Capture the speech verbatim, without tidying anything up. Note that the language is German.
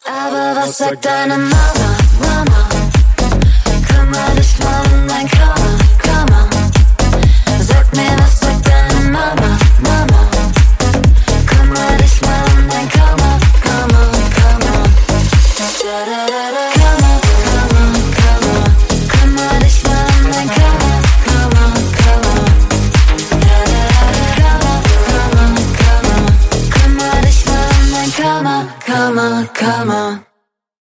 Aber was sagt deine Mama, Mama? Kümmer dich mal um dein Karma, Karma. Sag mir, was sagt deine Mama, Mama? Kümmer dich mal um dein Karma, Karma, Karma. Da, da, da, da. Karma, Karma, Karma. Kümmer dich mal um dein Karma, Karma, Karma. Da, da, da, da. Karma, Karma, Karma. Kümmer dich mal um dein Karma, Karma, Karma.